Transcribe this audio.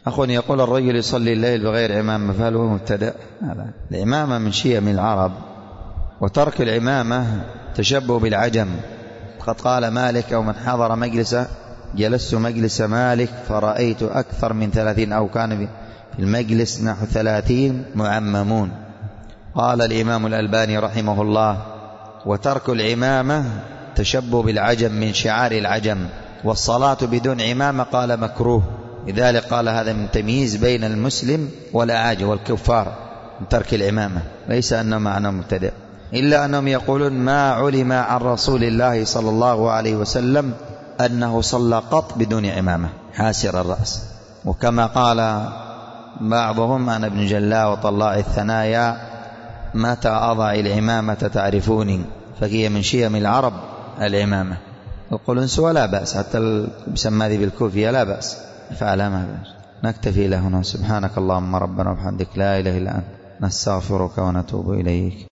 أخ يقول الرجل يصلي الليل بغير عمامة فهل هو مبتدأ؟ العمامة من شيم العرب، وترك العمامة تشبه بالعجم. قد قال مالك: ومن حضر مجلسه جلست مجلس مالك فرأيت أكثر من 30 أو كان في المجلس نحو 30 معممون. قال الإمام الألباني رحمه الله: وترك العمامة تشبه بالعجم من شعار العجم، والصلاة بدون عمامة قال مكروه. لذلك قال هذا من تمييز بين المسلم والأعاجم والكفار من ترك العمامة، ليس أنه معنى مبتدئ، إلا أنهم يقولون ما علم عن رسول الله صلى الله عليه وسلم أنه صلى قط بدون عمامة حاسر الرأس. وكما قال بعضهم: أنا ابن جلاء وطلاء الثنايا متى أضع العمامة تعرفوني، فهي من شيم العرب العمامة. القلنس ولا بأس، حتى بسمى ذي بالكوفية لا بأس، فعلا ما بأس. نكتفي لهنا. سبحانك اللهم ربنا وبحمدك لا إله إلا أنت نستغفرك ونتوب إليك.